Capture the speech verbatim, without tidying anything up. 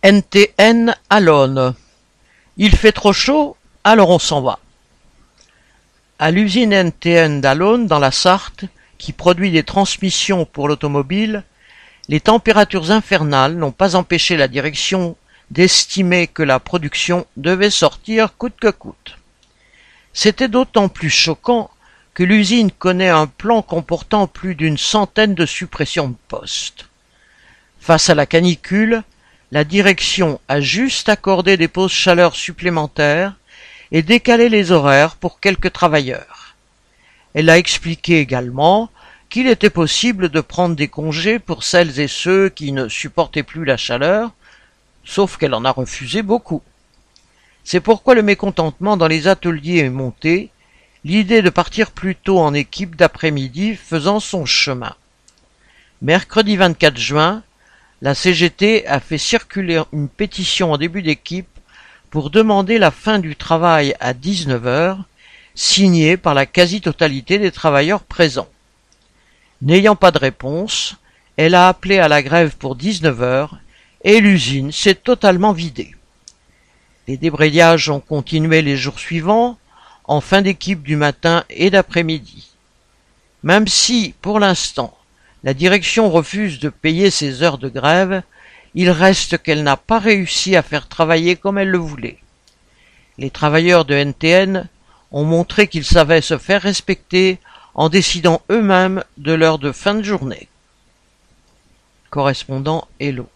N T N à l'Aune. Il fait trop chaud, alors on s'en va. À l'usine N T N d'Allonnes, dans la Sarthe, qui produit des transmissions pour l'automobile, les températures infernales n'ont pas empêché la direction d'estimer que la production devait sortir coûte que coûte. C'était d'autant plus choquant que l'usine connaît un plan comportant plus d'une centaine de suppressions de postes. Face à la canicule, la direction a juste accordé des pauses chaleur supplémentaires et décalé les horaires pour quelques travailleurs. Elle a expliqué également qu'il était possible de prendre des congés pour celles et ceux qui ne supportaient plus la chaleur, sauf qu'elle en a refusé beaucoup. C'est pourquoi le mécontentement dans les ateliers est monté, l'idée de partir plus tôt en équipe d'après-midi faisant son chemin. Mercredi vingt-quatre juin, la C G T a fait circuler une pétition en début d'équipe pour demander la fin du travail à dix-neuf heures, signée par la quasi-totalité des travailleurs présents. N'ayant pas de réponse, elle a appelé à la grève pour dix-neuf heures et l'usine s'est totalement vidée. Les débrayages ont continué les jours suivants, en fin d'équipe du matin et d'après-midi. Même si, pour l'instant, la direction refuse de payer ses heures de grève, il reste qu'elle n'a pas réussi à faire travailler comme elle le voulait. Les travailleurs de N T N ont montré qu'ils savaient se faire respecter en décidant eux-mêmes de l'heure de fin de journée. Correspondant Hello.